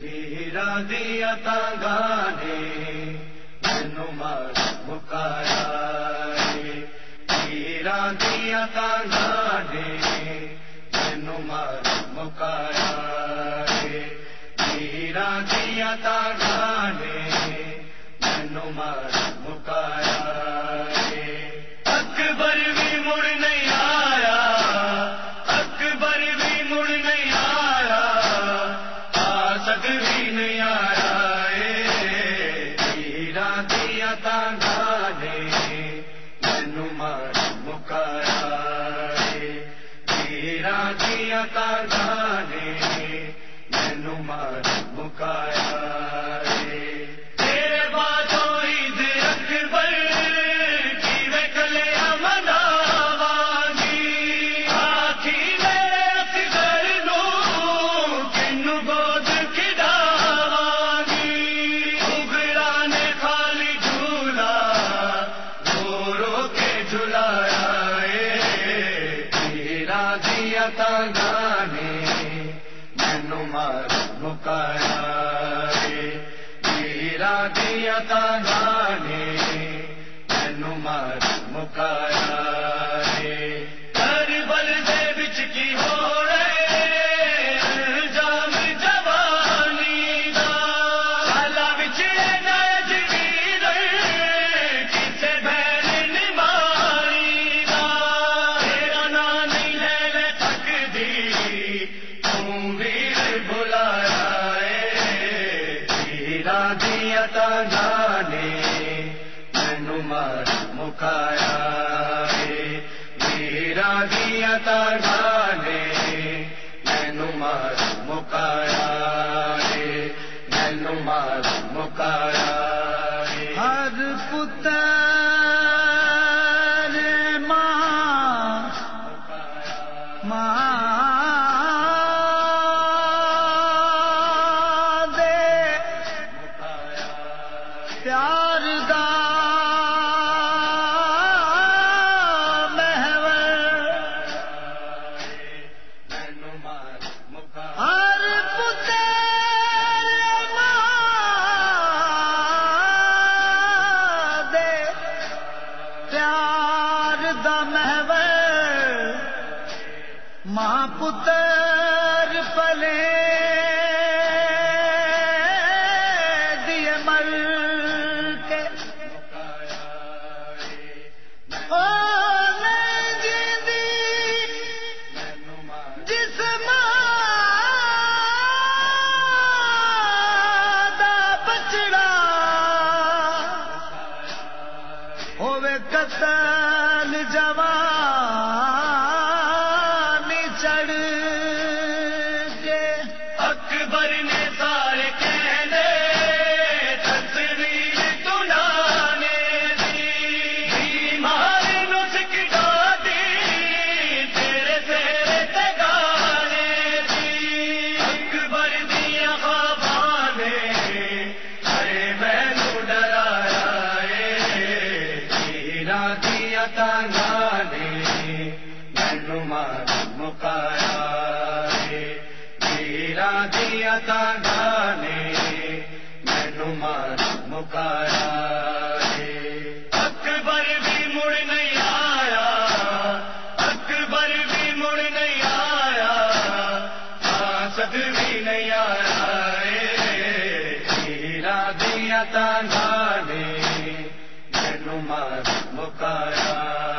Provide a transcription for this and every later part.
تیرا دیا تا گانے مینو مار مکایا تیرا دیا تا گانے مینو مار مکایا تیرا دیا تا گانے مینو مار مکایا اکبر بھی مڑ نہیں آیا اکبر بھی مڑ نہیں آیا آسد بھی نہیں آیا تیرا دیا تا گانے مینو مار مکایا تیرا دیا تا گانے مینو مار مکایا گانے مینو مار مکایا تیرا دیا تا گانے مینو مار مکایا کربل دے وچ کی ہو رہے الزام جوانی دا حالا وچ ناج ویر کسے بہن نماری دا تیرا نام نہیں لے تیرا دیا تا گانے مینو مار مکایا تیرا دیا تا گانے مینو مار مکایا مینو مار مکایا ہر پتر پیار دا محور ہر پتر ماں دے پیار دا محور ماں پتر پلے قتل جوانی چڑھ کے اکبر نے سارے کہنے تصویر تنانے دی بیمار نسک ڈالی تیرے تیرے تگانے دی اکبر دیا خوابانے ارے مینو ڈرایا تیرا دیا تا گانے مینو مار مکایا تیرا دیا تا گانے مینو مار مکایا اکبر بھی مڑ نہیں آیا اکبر بھی مڑ نہیں آیا آسد بھی نہیں آیا تیرا دیا تا گانے مینو مار مکایا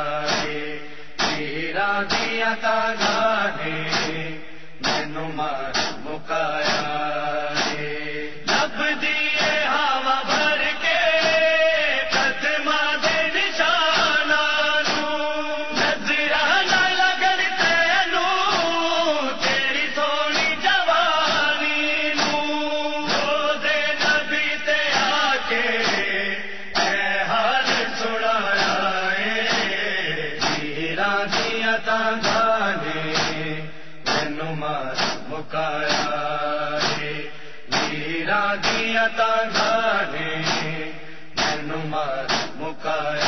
تیرا دیا تا گانے مینو مار مکایا لب دیے ہوا بھر کے قدماں دے نشاناں نظرانہ لگن تینوں تیری سونی جوانی روزے نبی تے آ کے دیا تا گانے مینو مار مکایا تیرا دیا تا گانے مینو مار مکایا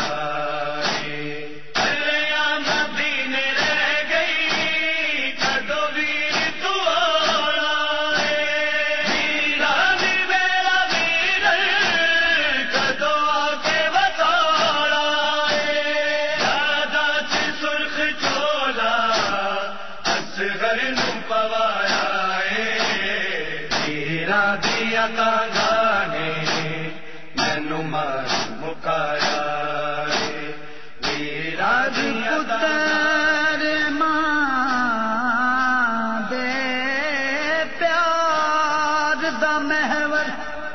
مدینے رہ گئی کدو ویر تو آنا ਵੀਰਾ ਦੀਆਂ ਤਾਂਘਾਂ ਨੇ ਮੈਨੂੰ ਮਾਰ ਮੁਕਾਇਆ ਏ ਵੀਰਾ ਦੀਆਂ ਪੁੱਤਰ ਮਾਂ ਦੇ ਪਿਆਰ ਦਾ ਮਹਿਵਰ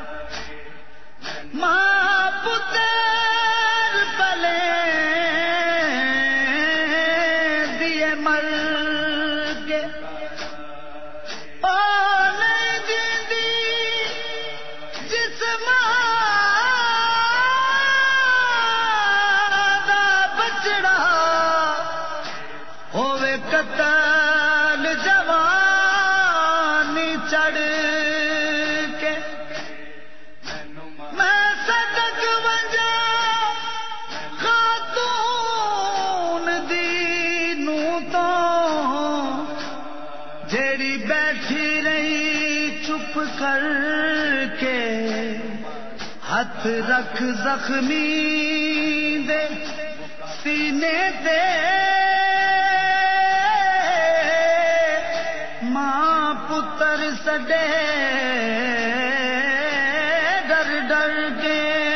ਮਾਂ ਪੁੱਤਰ ਪਲੇ ਦੀਏ ਮਰ ਕੇ او نہیں جیندی جس ماں دا بچڑا ہووے قتل جوانی چڑھ کے میں صدق ونجا خاتون دی نوں تو جیڑی بیٹھی رہی چپ کر کے ہاتھ رکھ زخمی دے سینے تے ماں پتر سڈے ڈر ڈر کے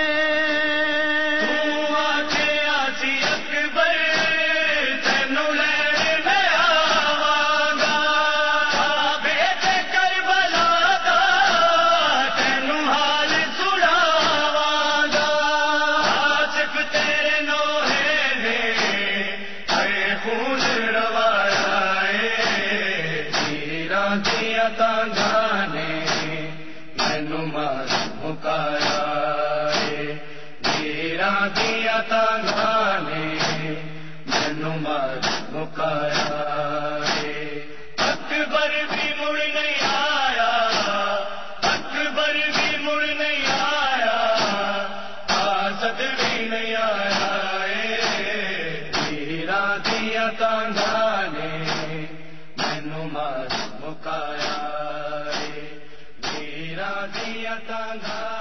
ਤਾਂਘਾਂ ਨੇ ਮੈਨੂੰ ਮਾਰ ਮੁਕਾਇਆ ਏ ਵੀਰਾਂ ਦੀਆਂ ਤਾਂਘਾਂ ਨੇ ਮੈਨੂੰ ਮਾਰ ਮੁਕਾਇਆ ਏ ਅਕਬਰ ਵੀ ਮੁੜ ਨਹੀਂ ਆਇਆ ਅਕਬਰ ਵੀ ਮੁੜ ਨਹੀਂ ਆਇਆ ਆਸਦ ਵੀ ਨਹੀਂ ਆਇਆ ਏ ਵੀਰਾਂ ਦੀਆਂ ਤਾਂਘਾਂ ਨੇ ਮੈਨੂੰ ਮਾਰ ਮੁਕਾਇਆ ਏ ਵੀਰਾਂ ਦੀਆਂ ਤਾਂਘਾਂ